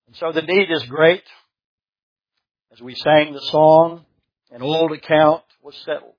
And so the need is great. As we sang the song, an old account was settled.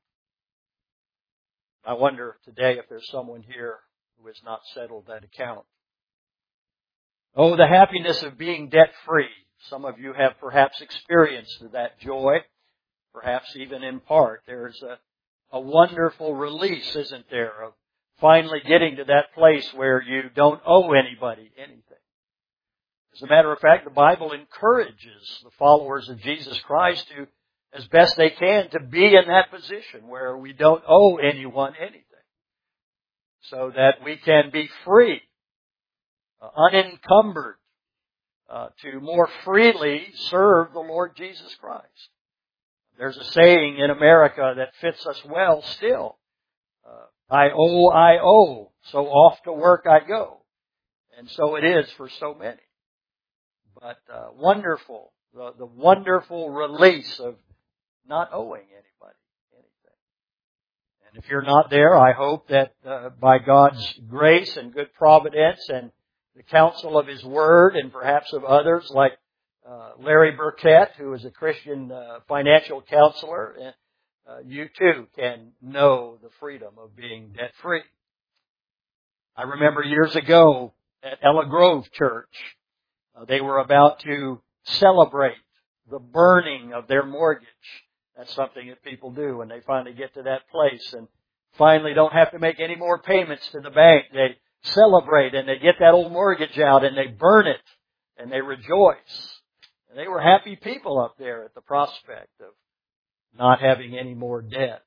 I wonder today if there's someone here who has not settled that account. Oh, the happiness of being debt-free. Some of you have perhaps experienced that joy, perhaps even in part. There's a wonderful release, isn't there, of finally getting to that place where you don't owe anybody anything. As a matter of fact, the Bible encourages the followers of Jesus Christ to, as best they can, to be in that position where we don't owe anyone anything, so that we can be free, unencumbered, to more freely serve the Lord Jesus Christ. There's a saying in America that fits us well still. I owe, so off to work I go. And so it is for so many. But wonderful, the wonderful release of not owing anybody anything. And if you're not there, I hope that by God's grace and good providence and the counsel of His Word and perhaps of others like Larry Burkett, who is a Christian financial counselor, you too can know the freedom of being debt-free. I remember years ago at Ella Grove Church, they were about to celebrate the burning of their mortgage. That's something that people do when they finally get to that place and finally don't have to make any more payments to the bank. They celebrate and they get that old mortgage out and they burn it and they rejoice. And they were happy people up there at the prospect of not having any more debt.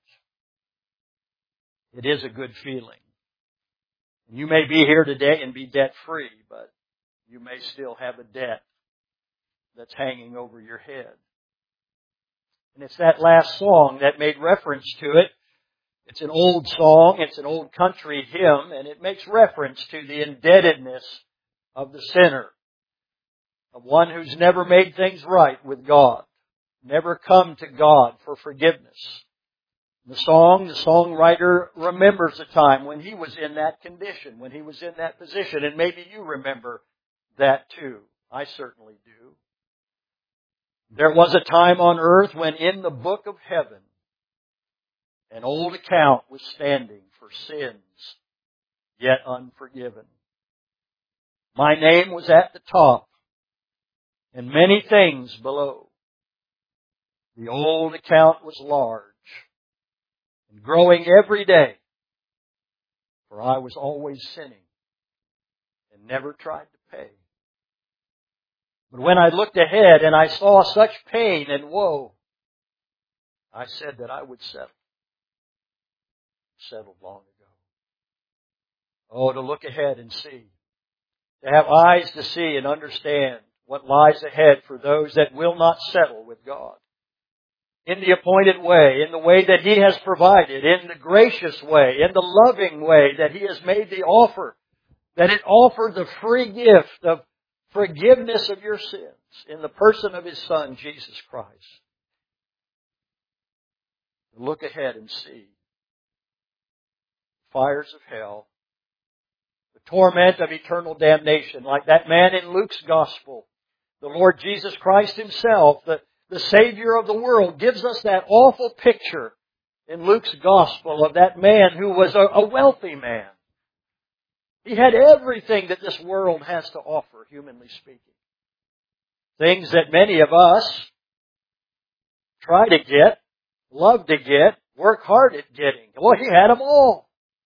It is a good feeling. And you may be here today and be debt-free, but you may still have a debt that's hanging over your head. And it's that last song that made reference to it. It's an old song, it's an old country hymn, and it makes reference to the indebtedness of the sinner, of one who's never made things right with God, never come to God for forgiveness. The songwriter remembers a time when he was in that condition, when he was in that position, and maybe you remember that too. I certainly do. There was a time on earth when in the book of heaven, an old account was standing for sins yet unforgiven. My name was at the top and many things below. The old account was large and growing every day, for I was always sinning and never tried to pay. But when I looked ahead and I saw such pain and woe, I said that I would settle. Settled long ago. Oh, to look ahead and see. To have eyes to see and understand what lies ahead for those that will not settle with God. In the appointed way, in the way that He has provided, in the gracious way, in the loving way that He has made the offer, that it offered the free gift of forgiveness of your sins in the person of His Son, Jesus Christ. Look ahead and see. Fires of hell, the torment of eternal damnation, like that man in Luke's Gospel. The Lord Jesus Christ Himself, the Savior of the world, gives us that awful picture in Luke's Gospel of that man who was a wealthy man. He had everything that this world has to offer, humanly speaking. Things that many of us try to get, love to get, work hard at getting. Well, he had them all.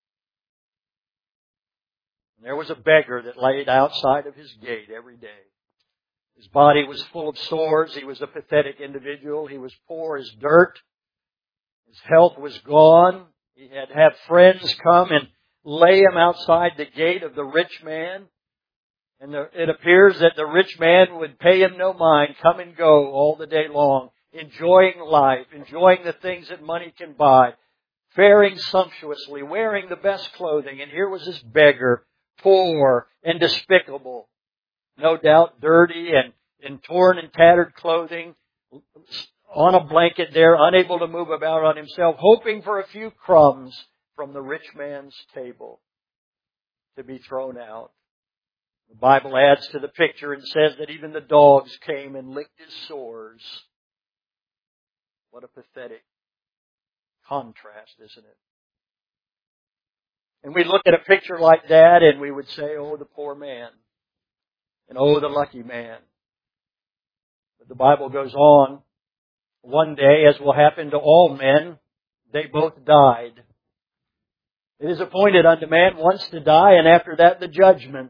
And there was a beggar that laid outside of his gate every day. His body was full of sores. He was a pathetic individual. He was poor as dirt. His health was gone. He had to have friends come and lay him outside the gate of the rich man. And it appears that the rich man would pay him no mind, come and go all the day long, enjoying life, enjoying the things that money can buy, faring sumptuously, wearing the best clothing. And here was this beggar, poor and despicable, no doubt dirty and torn and tattered clothing, on a blanket there, unable to move about on himself, hoping for a few crumbs from the rich man's table to be thrown out. The Bible adds to the picture and says that even the dogs came and licked his sores. What a pathetic contrast, isn't it? And we look at a picture like that and we would say, oh, the poor man. And oh, the lucky man. But the Bible goes on. One day, as will happen to all men, they both died. It is appointed unto man once to die, and after that the judgment.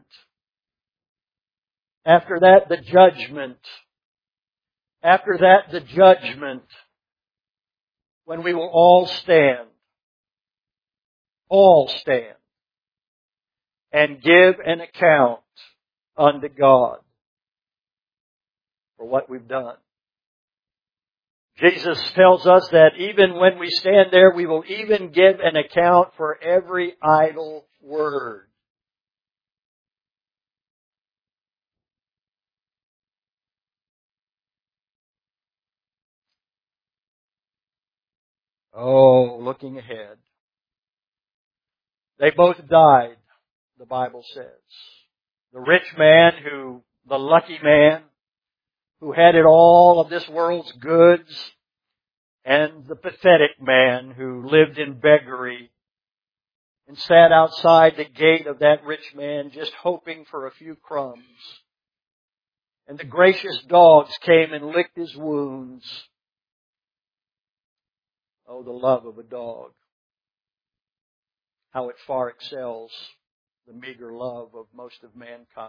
After that the judgment. After that the judgment. When we will all stand. All stand. And give an account unto God for what we've done. Jesus tells us that even when we stand there, we will even give an account for every idle word. Oh, looking ahead. They both died, the Bible says. The rich man the lucky man, who had it all of this world's goods, and the pathetic man who lived in beggary and sat outside the gate of that rich man just hoping for a few crumbs. And the gracious dogs came and licked his wounds. Oh, the love of a dog. How it far excels the meager love of most of mankind.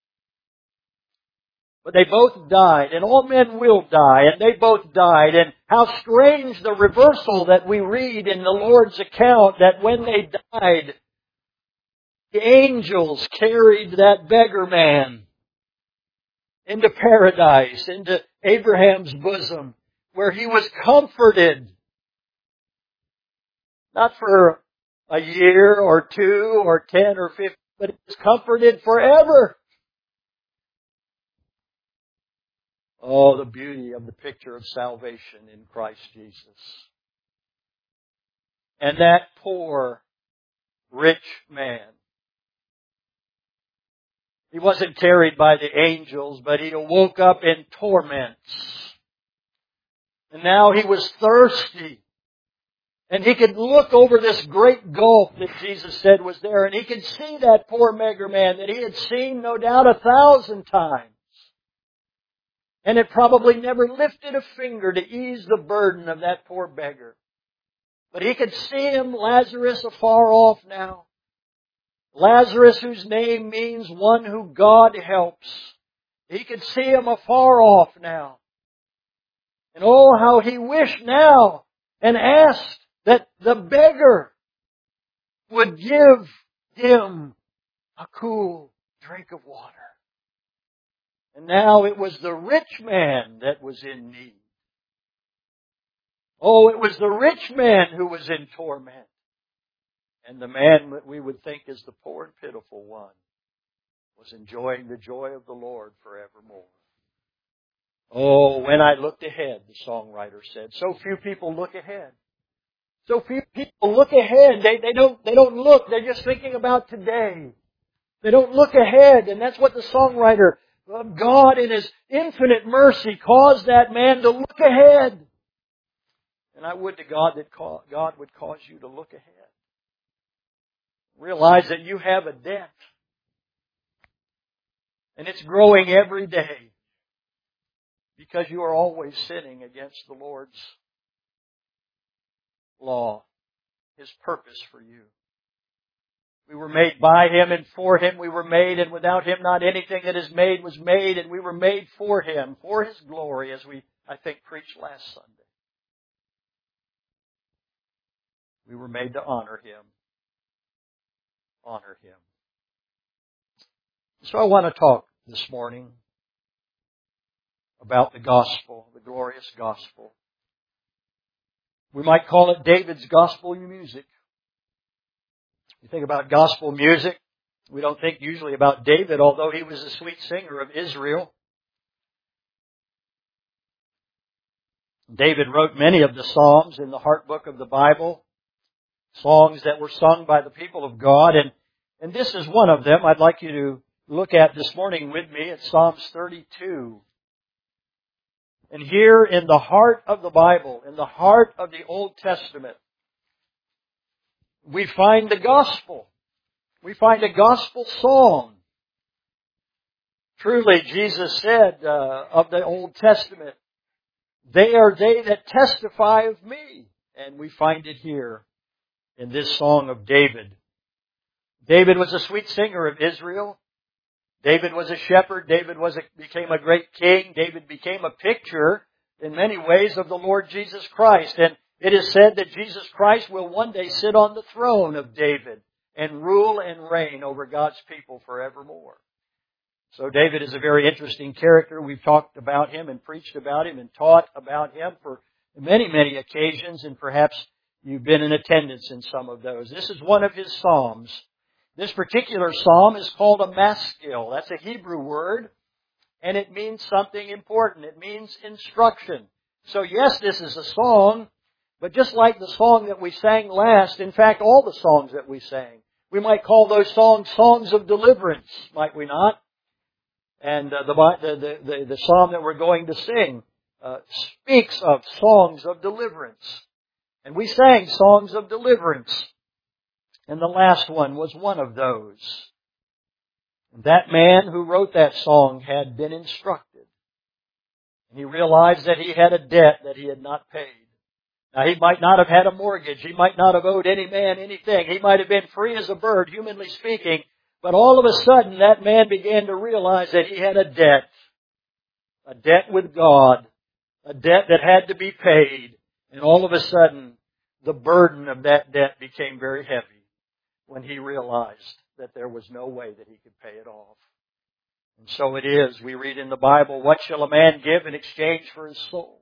But they both died, and all men will die, and they both died. And how strange the reversal that we read in the Lord's account, that when they died, the angels carried that beggar man into paradise, into Abraham's bosom, where he was comforted. Not for a year or 2 or 10 or 15, but he was comforted forever. Oh, the beauty of the picture of salvation in Christ Jesus. And that poor, rich man. He wasn't carried by the angels, but he awoke up in torments. And now he was thirsty. And he could look over this great gulf that Jesus said was there, and he could see that poor beggar man that he had seen, no doubt, 1,000 times. And had probably never lifted a finger to ease the burden of that poor beggar. But he could see him, Lazarus, afar off now. Lazarus, whose name means one who God helps. He could see him afar off now. And oh, how he wished now and asked that the beggar would give him a cool drink of water. And now it was the rich man that was in need. Oh, it was the rich man who was in torment. And the man that we would think is the poor and pitiful one was enjoying the joy of the Lord forevermore. Oh, when I looked ahead, the songwriter said. So few people look ahead. So few people look ahead. They don't look. They're just thinking about today. They don't look ahead. And that's what the songwriter, God in His infinite mercy, caused that man to look ahead. And I would to God that God would cause you to look ahead. Realize that you have a debt. And it's growing every day. Because you are always sinning against the Lord's law, His purpose for you. We were made by Him and for Him we were made, and without Him not anything that is made was made, and we were made for Him, for His glory, as we, I think, preached last Sunday. We were made to honor Him. Honor Him. So I want to talk this morning about the gospel, the glorious gospel. We might call it David's gospel music. You think about gospel music, we don't think usually about David, although he was a sweet singer of Israel. David wrote many of the Psalms in the heart book of the Bible, songs that were sung by the people of God, and this is one of them. I'd like you look at this morning with me at Psalms 32. And here in the heart of the Bible, in the heart of the Old Testament, we find the gospel. We find a gospel song. Truly, Jesus said of the Old Testament, "They are they that testify of me." And we find it here in this song of David. David was a sweet singer of Israel. David was a shepherd. David became a great king. David became a picture in many ways of the Lord Jesus Christ. And it is said that Jesus Christ will one day sit on the throne of David and rule and reign over God's people forevermore. So David is a very interesting character. We've talked about him and preached about him and taught about him for many, many occasions, and perhaps you've been in attendance in some of those. This is one of his psalms. This particular psalm is called a maskil. That's a Hebrew word, and it means something important. It means instruction. So yes, this is a song, but just like the song that we sang last, in fact, all the songs that we sang, we might call those songs songs of deliverance, might we not? And the psalm that we're going to sing speaks of songs of deliverance. And we sang songs of deliverance. And the last one was one of those. That man who wrote that song had been instructed. And he realized that he had a debt that he had not paid. Now, he might not have had a mortgage. He might not have owed any man anything. He might have been free as a bird, humanly speaking. But all of a sudden, that man began to realize that he had a debt with God, a debt that had to be paid. And all of a sudden, the burden of that debt became very heavy when he realized that there was no way that he could pay it off. And so it is. We read in the Bible, "What shall a man give in exchange for his soul?"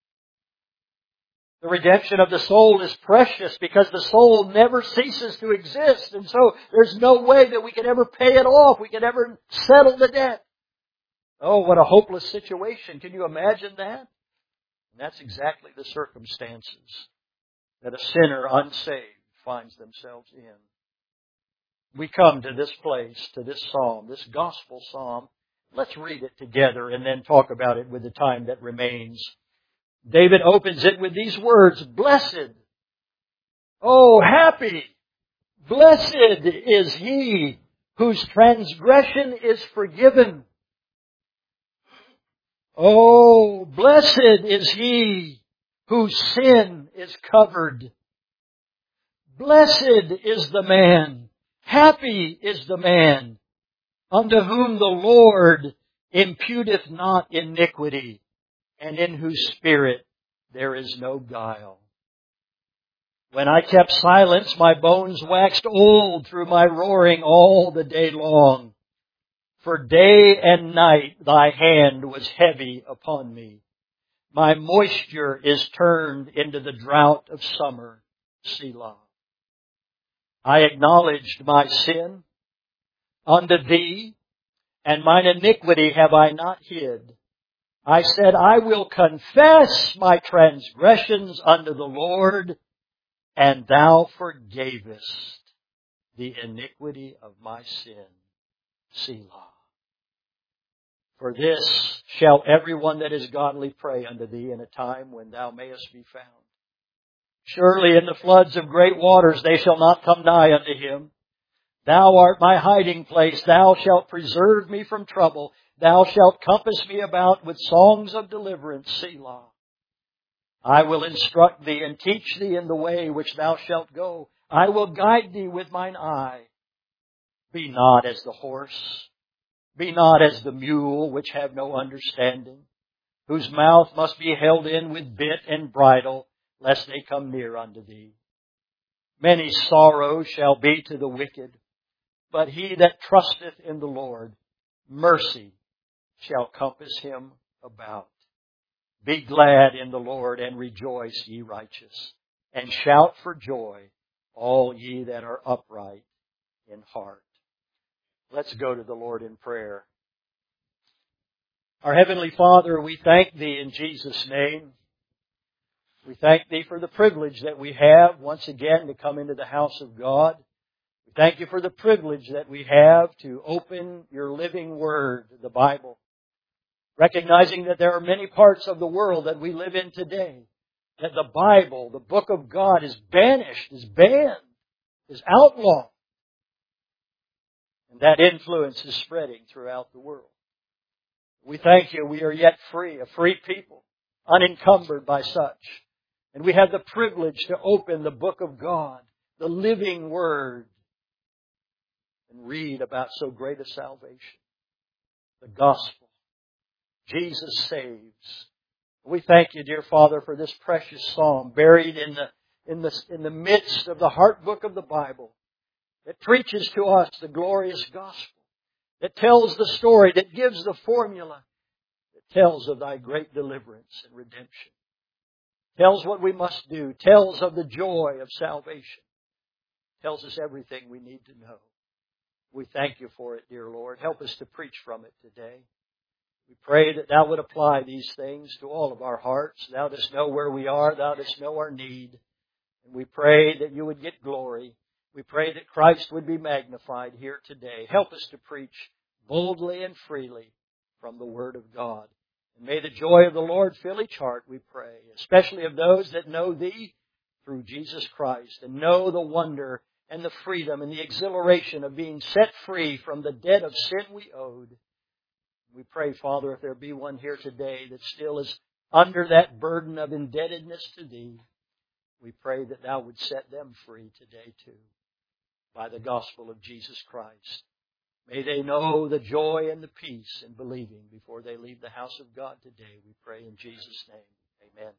The redemption of the soul is precious because the soul never ceases to exist. And so there's no way that we could ever pay it off. We could ever settle the debt. Oh, what a hopeless situation. Can you imagine that? And that's exactly the circumstances that a sinner unsaved finds themselves in. We come to this place, to this psalm, this gospel psalm. Let's read it together and then talk about it with the time that remains. David opens it with these words, "Blessed, oh happy, blessed is he whose transgression is forgiven. Oh, blessed is he whose sin is covered. Blessed is the man, happy is the man, unto whom the Lord imputeth not iniquity, and in whose spirit there is no guile. When I kept silence, my bones waxed old through my roaring all the day long. For day and night thy hand was heavy upon me. My moisture is turned into the drought of summer. Selah. I acknowledged my sin unto thee, and mine iniquity have I not hid. I said, I will confess my transgressions unto the Lord, and thou forgavest the iniquity of my sin. Selah. For this shall everyone that is godly pray unto thee in a time when thou mayest be found. Surely in the floods of great waters they shall not come nigh unto him. Thou art my hiding place. Thou shalt preserve me from trouble. Thou shalt compass me about with songs of deliverance. Selah. I will instruct thee and teach thee in the way which thou shalt go. I will guide thee with mine eye. Be not as the horse. Be not as the mule, which have no understanding, whose mouth must be held in with bit and bridle, lest they come near unto thee. Many sorrows shall be to the wicked, but he that trusteth in the Lord, mercy shall compass him about. Be glad in the Lord and rejoice, ye righteous, and shout for joy, all ye that are upright in heart. Let's go to the Lord in prayer. Our Heavenly Father, we thank Thee in Jesus' name. We thank Thee for the privilege that we have once again to come into the house of God. Thank you for the privilege that we have to open your living Word, the Bible. Recognizing that there are many parts of the world that we live in today, that the Bible, the book of God, is banished, is banned, is outlawed. And that influence is spreading throughout the world. We thank you we are yet free, a free people, unencumbered by such. And we have the privilege to open the book of God, the living Word, and read about so great a salvation. The gospel. Jesus saves. We thank you, dear Father, for this precious psalm buried in the midst of the heart book of the Bible that preaches to us the glorious gospel, that tells the story, that gives the formula, that tells of thy great deliverance and redemption, tells what we must do, tells of the joy of salvation, tells us everything we need to know. We thank you for it, dear Lord. Help us to preach from it today. We pray that Thou would apply these things to all of our hearts. Thou dost know where we are. Thou dost know our need. And we pray that you would get glory. We pray that Christ would be magnified here today. Help us to preach boldly and freely from the Word of God. And may the joy of the Lord fill each heart, we pray, especially of those that know Thee through Jesus Christ and know the wonder and the freedom and the exhilaration of being set free from the debt of sin we owed. We pray, Father, if there be one here today that still is under that burden of indebtedness to Thee, we pray that Thou would set them free today too by the gospel of Jesus Christ. May they know the joy and the peace in believing before they leave the house of God today. We pray in Jesus' name. Amen.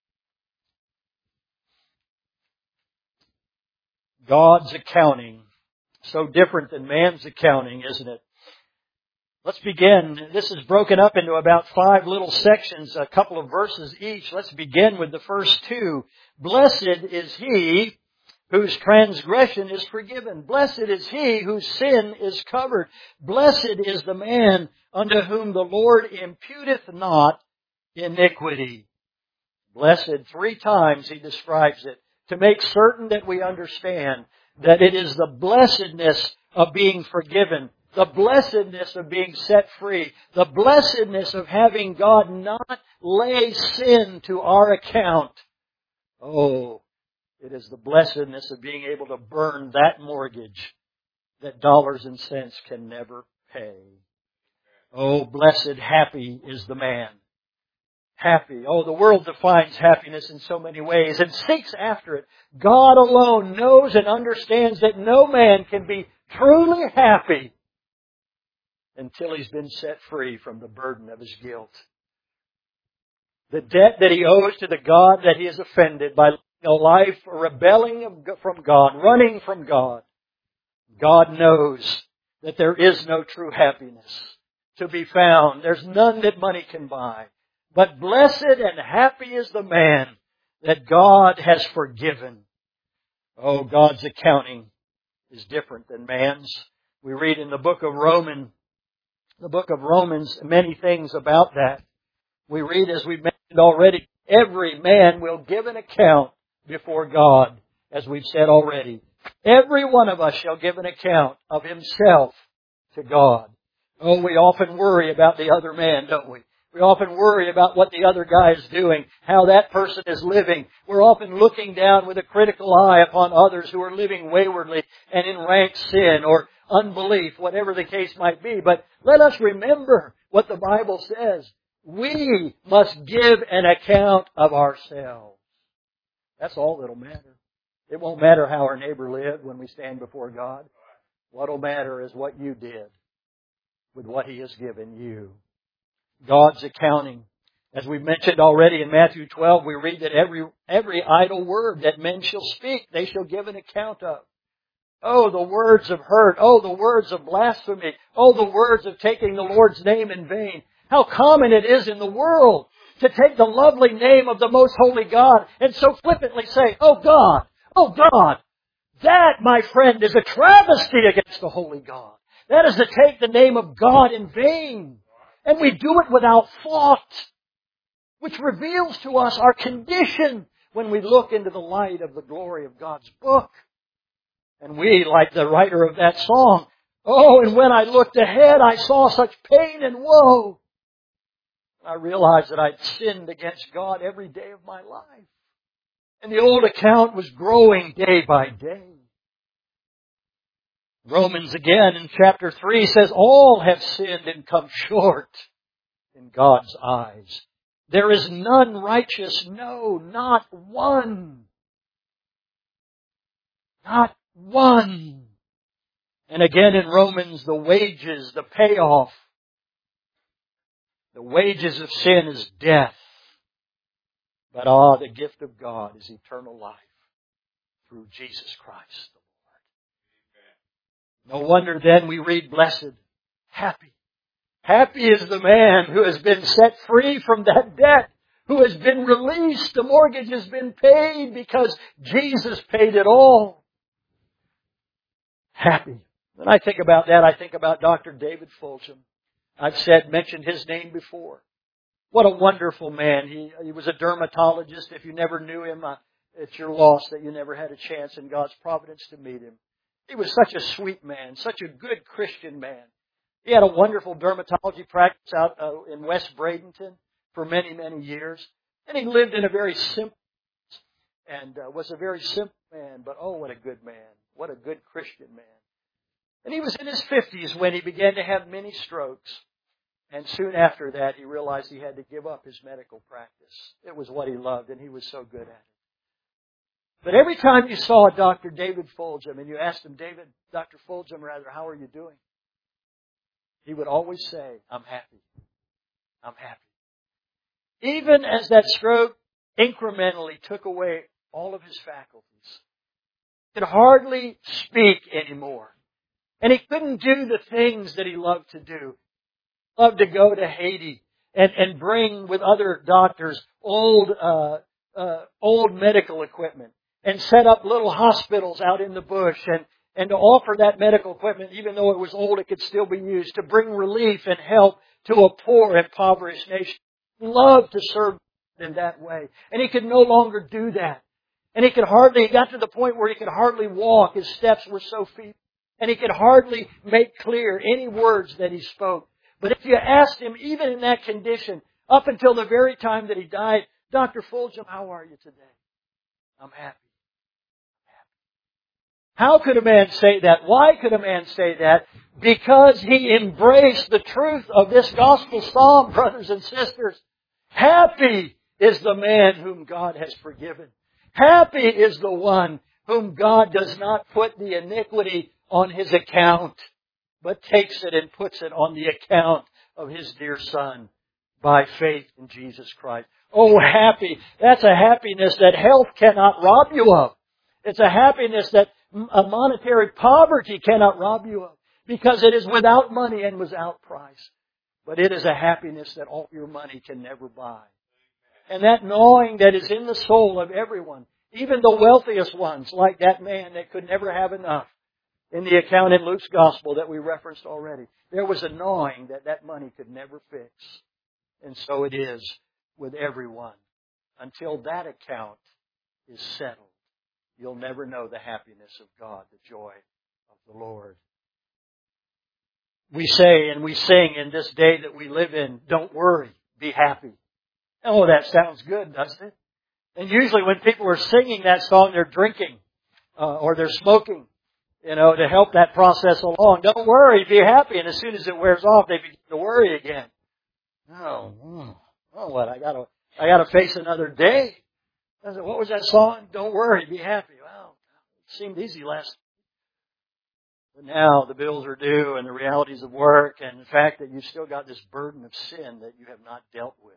God's accounting. So different than man's accounting, isn't it? Let's begin. This is broken up into about 5 little sections, a couple of verses each. Let's begin with the first 2. Blessed is he whose transgression is forgiven. Blessed is he whose sin is covered. Blessed is the man unto whom the Lord imputeth not iniquity. Blessed, 3 times he describes it, to make certain that we understand that it is the blessedness of being forgiven, the blessedness of being set free, the blessedness of having God not lay sin to our account. Oh, it is the blessedness of being able to burn that mortgage that dollars and cents can never pay. Oh, blessed, happy is the man. Happy. Oh, the world defines happiness in so many ways and seeks after it. God alone knows and understands that no man can be truly happy until he's been set free from the burden of his guilt. The debt that he owes to the God that he has offended by living a life rebelling from God, running from God. God knows that there is no true happiness to be found. There's none that money can buy. But blessed and happy is the man that God has forgiven. Oh, God's accounting is different than man's. We read in the book of Romans, many things about that. We read, as we've mentioned already, every man will give an account before God, as we've said already. Every one of us shall give an account of himself to God. Oh, we often worry about the other man, don't we? We often worry about what the other guy is doing, how that person is living. We're often looking down with a critical eye upon others who are living waywardly and in rank sin or unbelief, whatever the case might be. But let us remember what the Bible says. We must give an account of ourselves. That's all that'll matter. It won't matter how our neighbor lived when we stand before God. What'll matter is what you did with what He has given you. God's accounting. As we mentioned already in Matthew 12, we read that every idle word that men shall speak, they shall give an account of. Oh, the words of hurt. Oh, the words of blasphemy. Oh, the words of taking the Lord's name in vain. How common it is in the world to take the lovely name of the most holy God and so flippantly say, oh God, oh God. That, my friend, is a travesty against the holy God. That is to take the name of God in vain. And we do it without thought, which reveals to us our condition when we look into the light of the glory of God's book. And we, like the writer of that song, oh, and when I looked ahead, I saw such pain and woe. I realized that I'd sinned against God every day of my life. And the old account was growing day by day. Romans again in chapter 3 says, all have sinned and come short in God's eyes. There is none righteous, no, not one. Not one. And again in Romans, the wages, the payoff, the wages of sin is death. But the gift of God is eternal life through Jesus Christ the Lord. No wonder then we read, blessed, happy. Happy is the man who has been set free from that debt, who has been released. The mortgage has been paid because Jesus paid it all. Happy. When I think about that, I think about Dr. David Fulgham. I've mentioned his name before. What a wonderful man. He was a dermatologist. If you never knew him, it's your loss that you never had a chance in God's providence to meet him. He was such a sweet man, such a good Christian man. He had a wonderful dermatology practice out in West Bradenton for many, many years. And he lived in a very simple and was a very simple man. But oh, what a good man. What a good Christian man. And he was in his 50s when he began to have many strokes. And soon after that, he realized he had to give up his medical practice. It was what he loved, and he was so good at it. But every time you saw Dr. David Fulgham, and you asked him, Dr. Fulgham, how are you doing? He would always say, I'm happy. I'm happy. Even as that stroke incrementally took away all of his faculties, he could hardly speak anymore. And he couldn't do the things that he loved to do. Loved to go to Haiti and bring with other doctors old medical equipment and set up little hospitals out in the bush and to offer that medical equipment, even though it was old, it could still be used to bring relief and help to a poor, impoverished nation. He loved to serve in that way. And he could no longer do that. And he got to the point where he could hardly walk. His steps were so feeble. And he could hardly make clear any words that he spoke. But if you asked him, even in that condition, up until the very time that he died, Dr. Fulgham, how are you today? I'm happy. How could a man say that? Why could a man say that? Because he embraced the truth of this gospel psalm, brothers and sisters. Happy is the man whom God has forgiven. Happy is the one whom God does not put the iniquity on his account, but takes it and puts it on the account of His dear Son by faith in Jesus Christ. Oh, happy. That's a happiness that health cannot rob you of. It's a happiness that a monetary poverty cannot rob you of, because it is without money and without price. But it is a happiness that all your money can never buy. And that gnawing that is in the soul of everyone, even the wealthiest ones, like that man that could never have enough. In the account in Luke's Gospel that we referenced already, there was a gnawing that money could never fix. And so it is with everyone. Until that account is settled, you'll never know the happiness of God, the joy of the Lord. We say and we sing in this day that we live in, don't worry, be happy. Oh, that sounds good, doesn't it? And usually when people are singing that song, they're drinking or they're smoking. To help that process along. Don't worry, be happy. And as soon as it wears off, they begin to worry again. What? I gotta face another day. What was that song? Don't worry, be happy. Well, it seemed easy last. But now the bills are due and the realities of work and the fact that you've still got this burden of sin that you have not dealt with.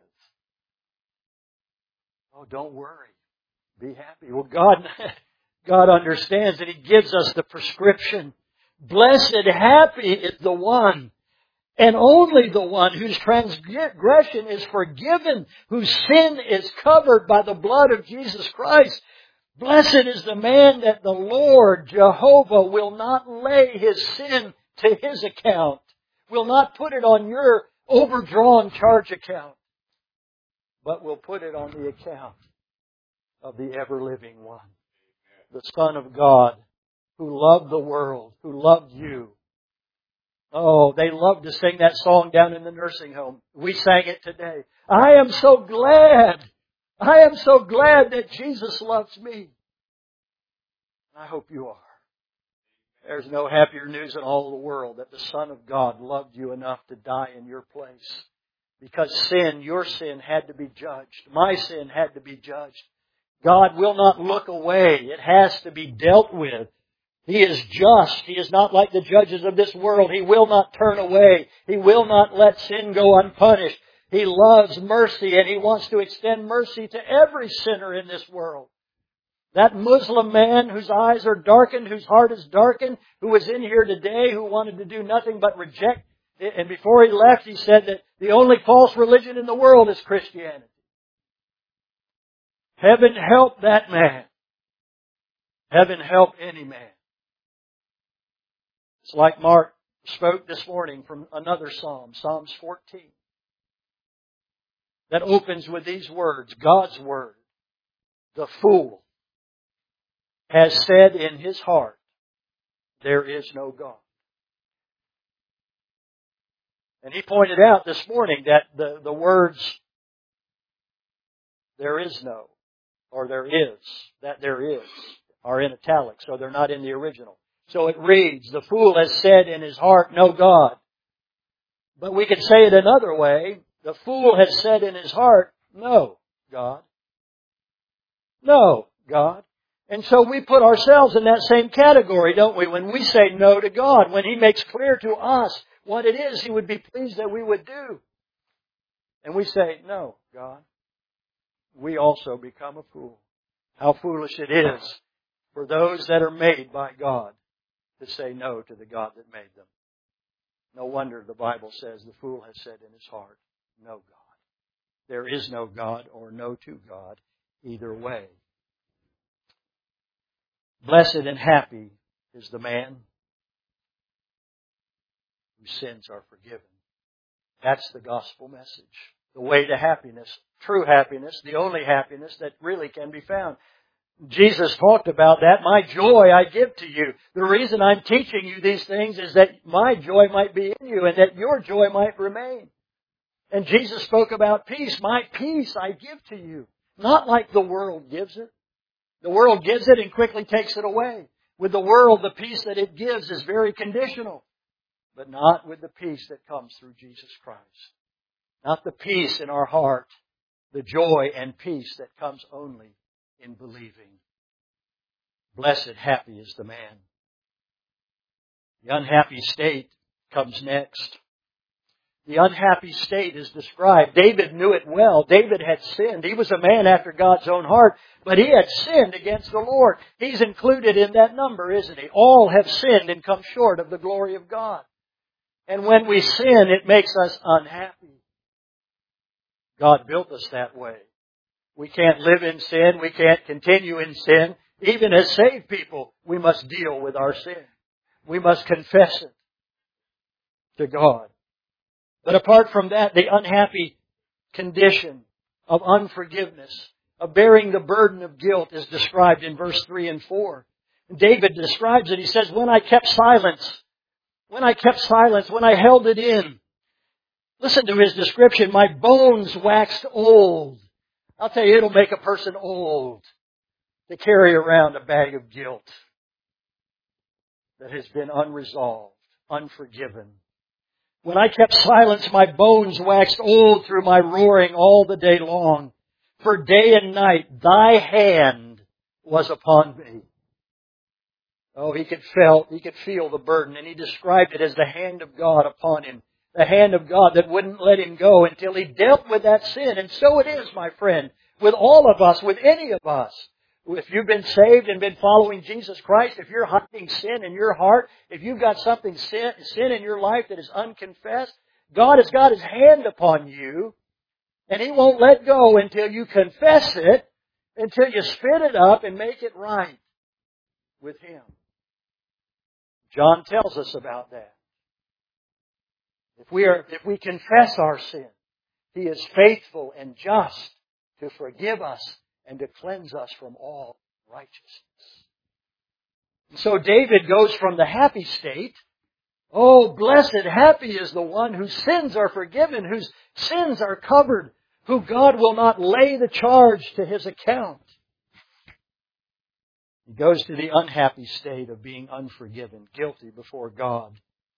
Oh, don't worry. Be happy. Well, God understands, and He gives us the prescription. Blessed, happy is the one, and only the one whose transgression is forgiven, whose sin is covered by the blood of Jesus Christ. Blessed is the man that the Lord, Jehovah, will not lay his sin to his account, will not put it on your overdrawn charge account, but will put it on the account of the ever-living one, the Son of God, who loved the world, who loved you. Oh, they loved to sing that song down in the nursing home. We sang it today. I am so glad. I am so glad that Jesus loves me. I hope you are. There's no happier news in all the world that the Son of God loved you enough to die in your place. Because sin, your sin, had to be judged. My sin had to be judged. God will not look away. It has to be dealt with. He is just. He is not like the judges of this world. He will not turn away. He will not let sin go unpunished. He loves mercy, and He wants to extend mercy to every sinner in this world. That Muslim man whose eyes are darkened, whose heart is darkened, who was in here today, who wanted to do nothing but reject. And before he left, he said that the only false religion in the world is Christianity. Heaven help that man. Heaven help any man. It's like Mark spoke this morning from another psalm, Psalms 14, that opens with these words, God's Word. The fool has said in his heart, there is no God. And he pointed out this morning that the words, there is no, or there is, that there is, are in italics, so they're not in the original. So it reads, the fool has said in his heart, no God. But we could say it another way. The fool has said in his heart, no God. No God. And so we put ourselves in that same category, don't we? When we say no to God, when He makes clear to us what it is He would be pleased that we would do. And we say, no God. We also become a fool. How foolish it is for those that are made by God to say no to the God that made them. No wonder the Bible says the fool has said in his heart, no God. There is no God or no to God either way. Blessed and happy is the man whose sins are forgiven. That's the gospel message. The way to happiness, true happiness, the only happiness that really can be found. Jesus talked about that. My joy I give to you. The reason I'm teaching you these things is that my joy might be in you and that your joy might remain. And Jesus spoke about peace. My peace I give to you. Not like the world gives it. The world gives it and quickly takes it away. With the world, the peace that it gives is very conditional. But not with the peace that comes through Jesus Christ. Not the peace in our heart. The joy and peace that comes only in believing. Blessed, happy is the man. The unhappy state comes next. The unhappy state is described. David knew it well. David had sinned. He was a man after God's own heart, but he had sinned against the Lord. He's included in that number, isn't he? All have sinned and come short of the glory of God. And when we sin, it makes us unhappy. God built us that way. We can't live in sin. We can't continue in sin. Even as saved people, we must deal with our sin. We must confess it to God. But apart from that, the unhappy condition of unforgiveness, of bearing the burden of guilt is described in verse 3 and 4. David describes it. He says, when I kept silence, when I held it in. Listen to his description. My bones waxed old. I'll tell you, it'll make a person old to carry around a bag of guilt that has been unresolved, unforgiven. When I kept silence, my bones waxed old through my roaring all the day long. For day and night, thy hand was upon me. Oh, he could feel the burden, and he described it as the hand of God upon him. The hand of God that wouldn't let him go until he dealt with that sin. And so it is, my friend, with all of us, with any of us. If you've been saved and been following Jesus Christ, if you're hiding sin in your heart, if you've got something sin in your life that is unconfessed, God has got His hand upon you, and He won't let go until you confess it, until you spit it up and make it right with Him. John tells us about that. If we confess our sin, He is faithful and just to forgive us and to cleanse us from all righteousness. So David goes from the happy state, oh, blessed, happy is the one whose sins are forgiven, whose sins are covered, who God will not lay the charge to his account. He goes to the unhappy state of being unforgiven, guilty before God.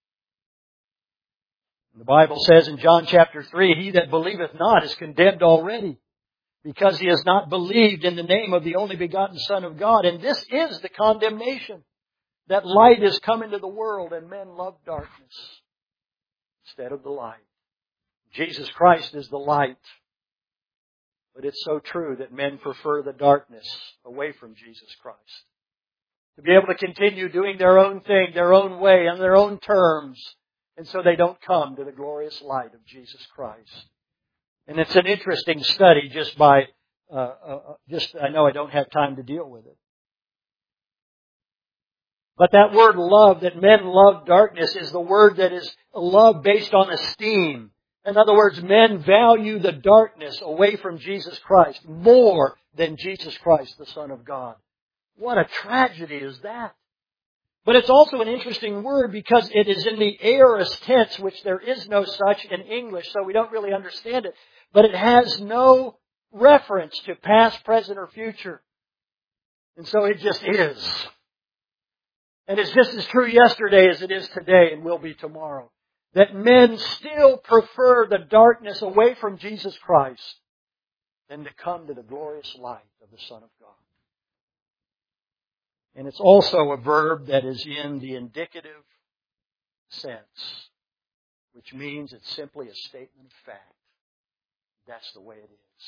The Bible says in John chapter 3, he that believeth not is condemned already, because he has not believed in the name of the only begotten Son of God. And this is the condemnation, that light is come into the world, and men love darkness instead of the light. Jesus Christ is the light. But it's so true that men prefer the darkness away from Jesus Christ. To be able to continue doing their own thing, their own way, on their own terms. And so they don't come to the glorious light of Jesus Christ. And it's an interesting study I know I don't have time to deal with it. But that word love, that men love darkness, is the word that is love based on esteem. In other words, men value the darkness away from Jesus Christ more than Jesus Christ, the Son of God. What a tragedy is that? But it's also an interesting word because it is in the aorist tense, which there is no such in English, so we don't really understand it. But it has no reference to past, present, or future. And so it just is. And it's just as true yesterday as it is today and will be tomorrow. That men still prefer the darkness away from Jesus Christ than to come to the glorious light of the Son of God. And it's also a verb that is in the indicative sense, which means it's simply a statement of fact. That's the way it is.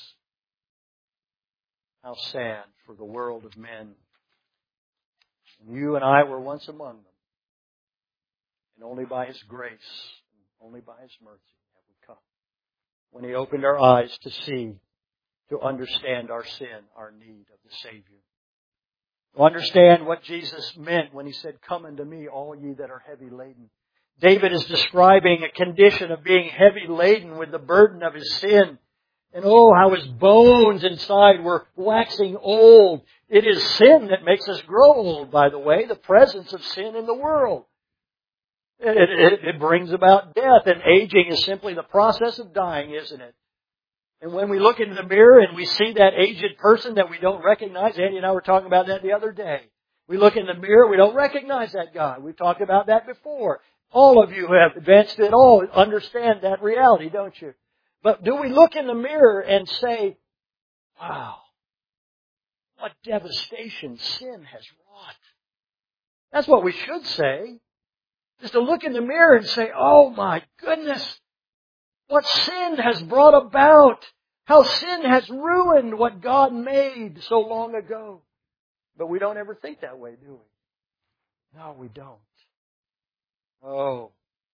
How sad for the world of men. And you and I were once among them. And only by His grace, only by His mercy have we come. When He opened our eyes to see, to understand our sin, our need of the Savior. To understand what Jesus meant when He said, "Come unto me, all ye that are heavy laden." David is describing a condition of being heavy laden with the burden of his sin. And oh, how his bones inside were waxing old. It is sin that makes us grow old, by the way, the presence of sin in the world. It brings about death, and aging is simply the process of dying, isn't it? And when we look into the mirror and we see that aged person that we don't recognize, Andy and I were talking about that the other day. We look in the mirror, we don't recognize that guy. We've talked about that before. All of you who have advanced at all understand that reality, don't you? But do we look in the mirror and say, wow, what devastation sin has wrought? That's what we should say. Just to look in the mirror and say, oh my goodness, what sin has brought about. How sin has ruined what God made so long ago. But we don't ever think that way, do we? No, we don't. Oh.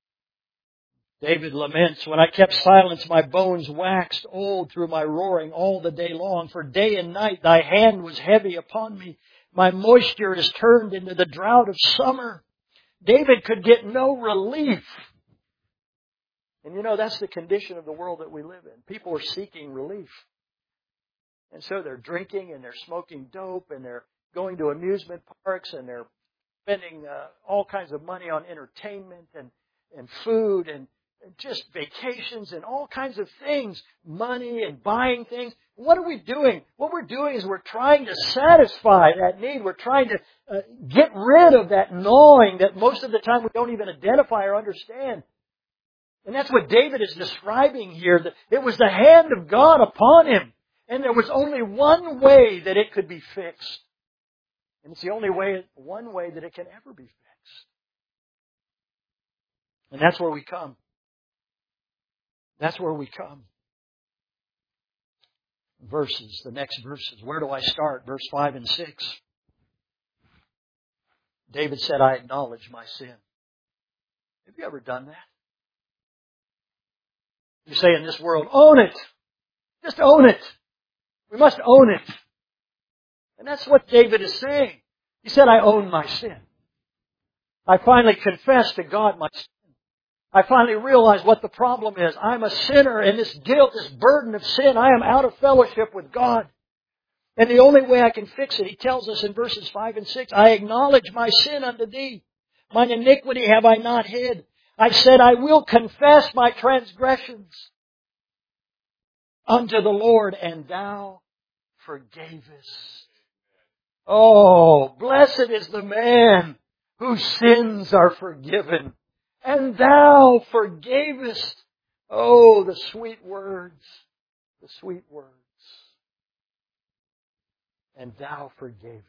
David laments, when I kept silence, my bones waxed old through my roaring all the day long. For day and night thy hand was heavy upon me. My moisture is turned into the drought of summer. David could get no relief. And you know, that's the condition of the world that we live in. People are seeking relief. And so they're drinking and they're smoking dope and they're going to amusement parks and they're spending all kinds of money on entertainment and food and just vacations and all kinds of things, money and buying things. What are we doing? What we're doing is we're trying to satisfy that need. We're trying to get rid of that gnawing that most of the time we don't even identify or understand. And that's what David is describing here. That it was the hand of God upon him. And there was only one way that it could be fixed. And it's the only way, one way that it can ever be fixed. And that's where we come. That's where we come. Verses, the next verses. Where do I start? Verse 5 and 6. David said, I acknowledge my sin. Have you ever done that? You say in this world, own it. Just own it. We must own it. And that's what David is saying. He said, I own my sin. I finally confessed to God my sin. I finally realized what the problem is. I'm a sinner, and this guilt, this burden of sin, I am out of fellowship with God. And the only way I can fix it, He tells us in verses 5 and 6, I acknowledge my sin unto Thee. Mine iniquity have I not hid. I said, I will confess my transgressions unto the Lord, and Thou forgavest. Oh, blessed is the man whose sins are forgiven, and Thou forgavest. Oh, the sweet words, the sweet words. And Thou forgavest.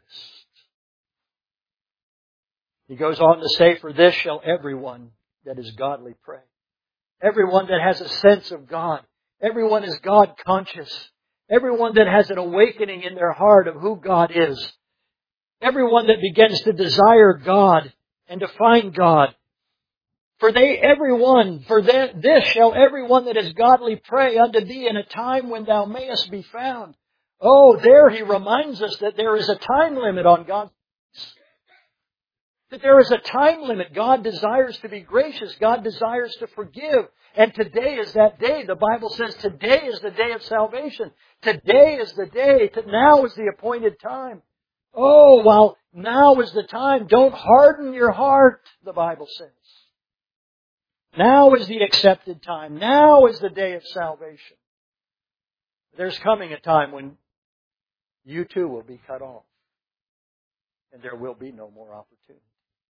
He goes on to say, for this shall everyone that is godly pray. Everyone that has a sense of God. Everyone is God conscious. Everyone that has an awakening in their heart of who God is. Everyone that begins to desire God and to find God. For this shall everyone that is godly pray unto Thee in a time when Thou mayest be found. Oh, there He reminds us that there is a time limit on God's grace. That there is a time limit. God desires to be gracious. God desires to forgive. And today is that day. The Bible says today is the day of salvation. Today is the day. Now is the appointed time. Oh, well, now is the time. Don't harden your heart, the Bible says. Now is the accepted time. Now is the day of salvation. There's coming a time when you too will be cut off. And there will be no more opportunity.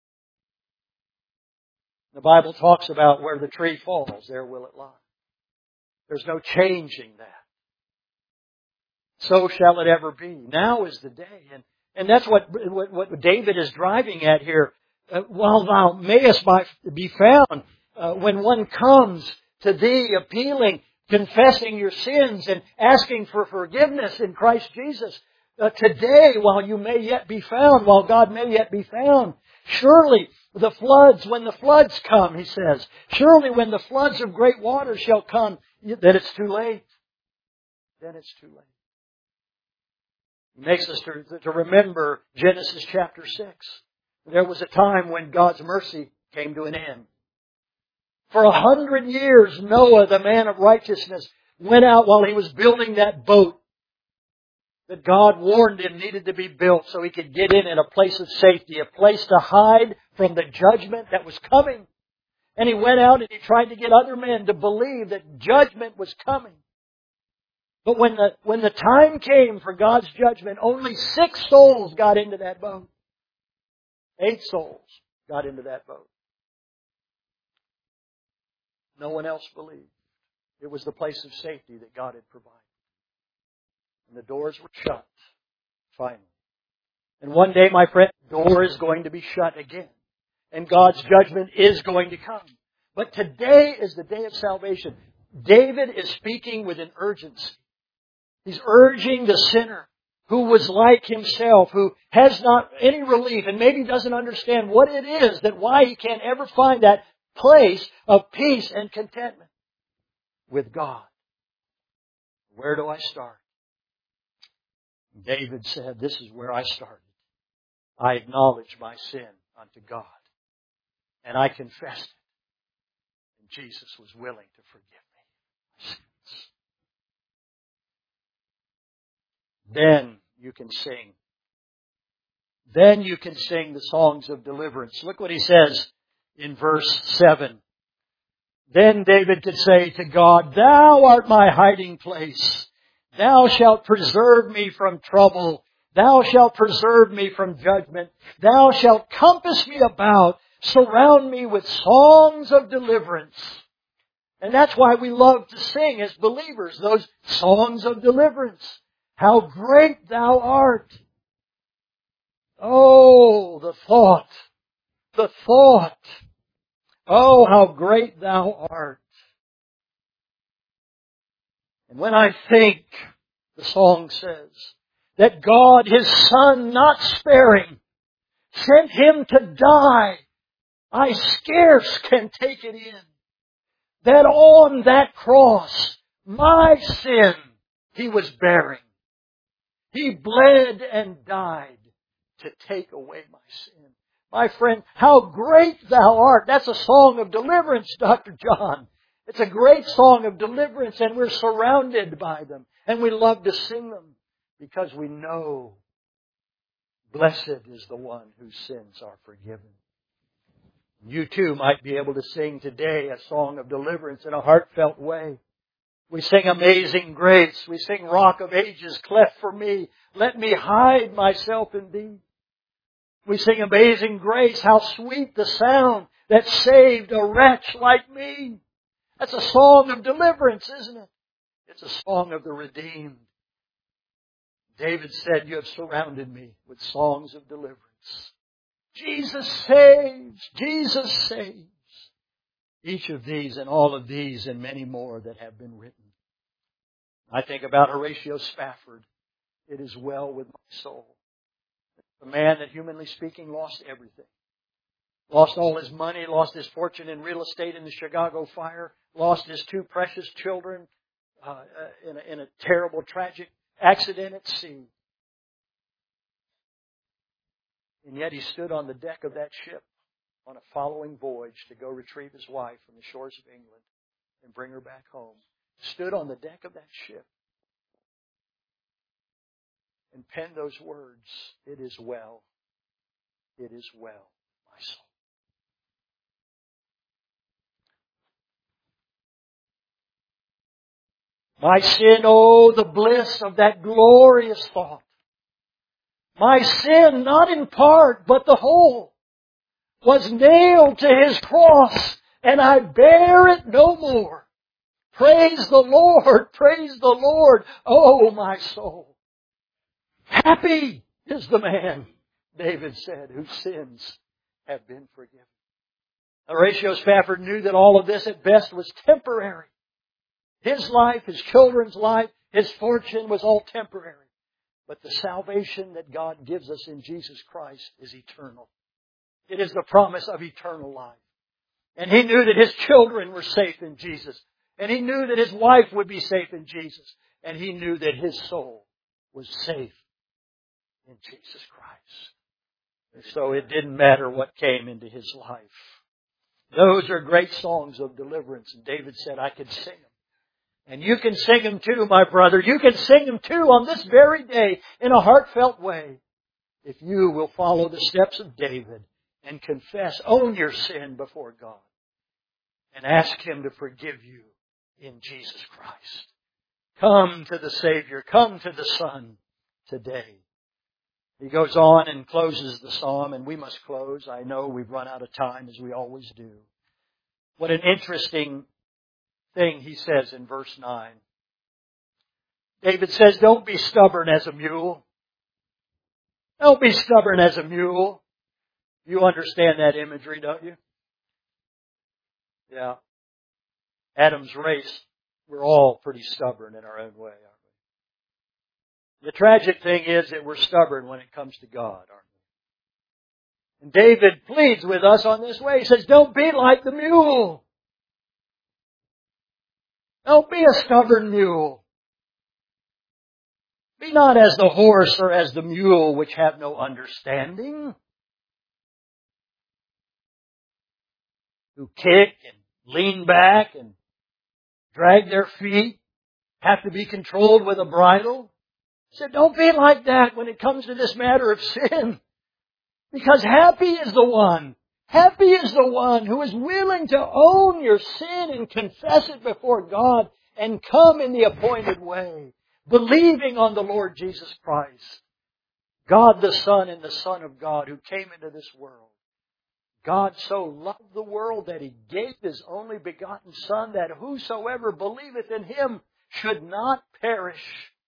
The Bible talks about where the tree falls, there will it lie. There's no changing that. So shall it ever be. Now is the day. And that's what David is driving at here. While Thou mayest be found, when one comes to Thee appealing, confessing your sins and asking for forgiveness in Christ Jesus, today, while you may yet be found, while God may yet be found, surely when the floods come, he says, surely when the floods of great waters shall come, then it's too late. Then it's too late. He makes us to remember Genesis chapter 6. There was a time when God's mercy came to an end. For 100 years, Noah, the man of righteousness, went out while he was building that boat that God warned him needed to be built so he could get in a place of safety, a place to hide from the judgment that was coming. And he went out and he tried to get other men to believe that judgment was coming. But when the time came for God's judgment, only 6 souls got into that boat. 8 souls got into that boat. No one else believed. It was the place of safety that God had provided. And the doors were shut, finally. And one day, my friend, the door is going to be shut again. And God's judgment is going to come. But today is the day of salvation. David is speaking with an urgency. He's urging the sinner who was like himself, who has not any relief and maybe doesn't understand what it is, why he can't ever find that place of peace and contentment with God. Where do I start? David said, this is where I started. I acknowledge my sin unto God. And I confessed it. And Jesus was willing to forgive me. Then you can sing. Then you can sing the songs of deliverance. Look what he says in verse 7. Then David could say to God, Thou art my hiding place. Thou shalt preserve me from trouble. Thou shalt preserve me from judgment. Thou shalt compass me about, surround me with songs of deliverance. And that's why we love to sing as believers, those songs of deliverance. How great Thou art. Oh, the thought. The thought. Oh, how great Thou art. And when I think, the song says, that God, His Son, not sparing, sent Him to die, I scarce can take it in. That on that cross, my sin He was bearing. He bled and died to take away my sin. My friend, how great Thou art. That's a song of deliverance, Dr. John. It's a great song of deliverance, and we're surrounded by them, and we love to sing them. because we know blessed is the one whose sins are forgiven. You too might be able to sing today a song of deliverance in a heartfelt way. We sing Amazing Grace. We sing Rock of Ages, cleft for me. Let me hide myself in Thee. We sing Amazing Grace. How sweet the sound that saved a wretch like me. That's a song of deliverance, isn't it? It's a song of the redeemed. David said, you have surrounded me with songs of deliverance. Jesus saves. Jesus saves. Each of these and all of these and many more that have been written. I think about Horatio Spafford. It is well with my soul. The man that, humanly speaking, lost everything. Lost all his money, lost his fortune in real estate in the Chicago fire, lost his 2 precious children in a terrible, tragic accident at sea. And yet he stood on the deck of that ship on a following voyage to go retrieve his wife from the shores of England and bring her back home. Stood on the deck of that ship and penned those words, it is well with my soul. My sin, oh, the bliss of that glorious thought. My sin, not in part, but the whole, was nailed to His cross, and I bear it no more. Praise the Lord, praise the Lord, oh, my soul. Happy is the man, David said, whose sins have been forgiven. Horatio Spafford knew that all of this at best was temporary. His life, his children's life, his fortune was all temporary. But the salvation that God gives us in Jesus Christ is eternal. It is the promise of eternal life. And he knew that his children were safe in Jesus. And he knew that his wife would be safe in Jesus. And he knew that his soul was safe in Jesus Christ. And so it didn't matter what came into his life. Those are great songs of deliverance. And David said, I could sing them. And you can sing them too, my brother. You can sing them too on this very day in a heartfelt way. If you will follow the steps of David and confess, own your sin before God. And ask Him to forgive you in Jesus Christ. Come to the Savior. Come to the Son today. He goes on and closes the psalm, and we must close. I know we've run out of time, as we always do. What an interesting thing he says in verse 9. David says, don't be stubborn as a mule. Don't be stubborn as a mule. You understand that imagery, don't you? Yeah. Adam's race, we're all pretty stubborn in our own way, aren't we? The tragic thing is that we're stubborn when it comes to God, aren't we? And David pleads with us on this way. He says, don't be like the mule. Don't be a stubborn mule. Be not as the horse or as the mule, which have no understanding, who kick and lean back and drag their feet, have to be controlled with a bridle. He said, don't be like that when it comes to this matter of sin. Because happy is the one who is willing to own your sin and confess it before God and come in the appointed way, believing on the Lord Jesus Christ, God the Son and the Son of God who came into this world. God so loved the world that He gave His only begotten Son, that whosoever believeth in Him should not perish,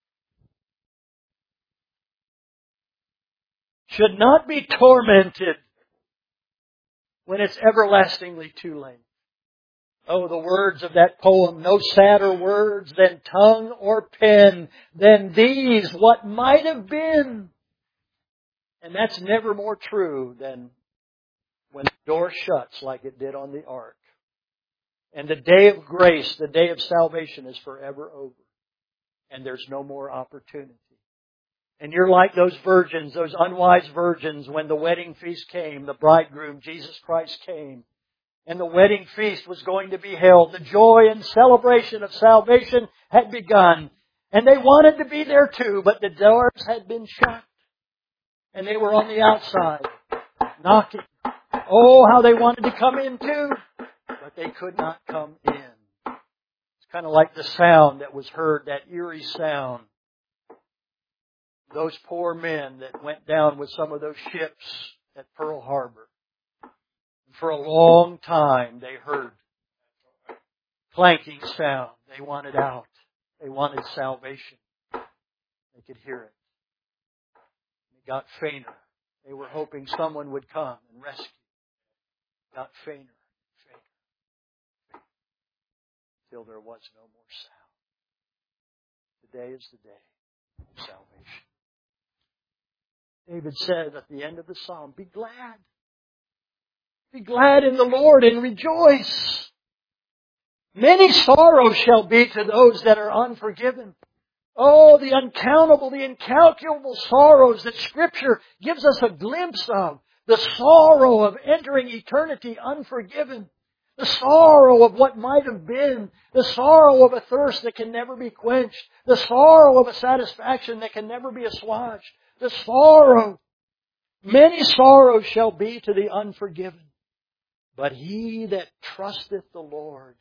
should not be tormented when it's everlastingly too late. Oh, the words of that poem, no sadder words than tongue or pen, than these, what might have been. And that's never more true than when the door shuts like it did on the ark. And the day of grace, the day of salvation is forever over. And there's no more opportunity. And you're like those virgins, those unwise virgins, when the wedding feast came, the bridegroom, Jesus Christ, came. And the wedding feast was going to be held. The joy and celebration of salvation had begun. And they wanted to be there too, but the doors had been shut. And they were on the outside, knocking. Oh, how they wanted to come in too, but they could not come in. It's kind of like the sound that was heard, that eerie sound. Those poor men that went down with some of those ships at Pearl Harbor. For a long time they heard clanking sound. They wanted out. They wanted salvation. They could hear it. It got fainter. They were hoping someone would come and rescue. It got fainter and fainter. Till there was no more sound. Today is the day of salvation. David said at the end of the psalm, be glad. Be glad in the Lord and rejoice. Many sorrows shall be to those that are unforgiven. Oh, the uncountable, the incalculable sorrows that Scripture gives us a glimpse of. The sorrow of entering eternity unforgiven. The sorrow of what might have been. The sorrow of a thirst that can never be quenched. The sorrow of a satisfaction that can never be assuaged. The sorrow. Many sorrows shall be to the unforgiven. But he that trusteth the Lord,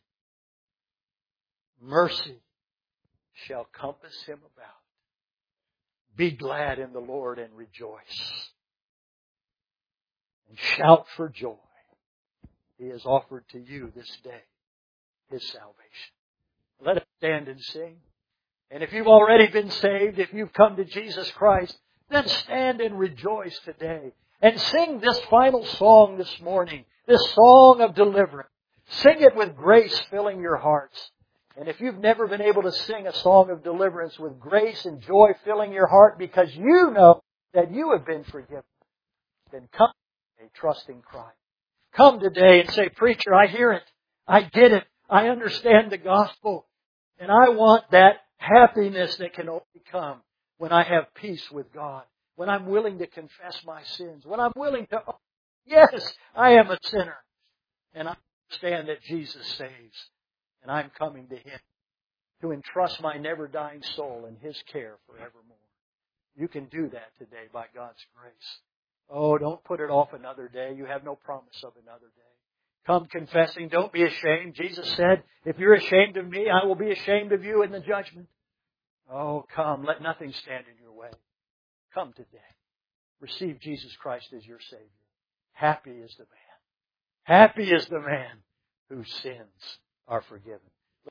mercy shall compass him about. Be glad in the Lord and rejoice. And shout for joy. He has offered to you this day His salvation. Let us stand and sing. And if you've already been saved, if you've come to Jesus Christ, then stand and rejoice today. And sing this final song this morning. This song of deliverance. Sing it with grace filling your hearts. And if you've never been able to sing a song of deliverance with grace and joy filling your heart because you know that you have been forgiven, then come today, trusting Christ. Come today and say, preacher, I hear it. I get it. I understand the gospel. And I want that happiness that can only come when I have peace with God. When I'm willing to confess my sins. When I'm willing to, yes, I am a sinner. And I understand that Jesus saves. And I'm coming to Him to entrust my never-dying soul in His care forevermore. You can do that today by God's grace. Oh, don't put it off another day. You have no promise of another day. Come confessing. Don't be ashamed. Jesus said, if you're ashamed of me, I will be ashamed of you in the judgment. Oh, come. Let nothing stand in your way. Come today. Receive Jesus Christ as your Savior. Happy is the man. Happy is the man whose sins are forgiven.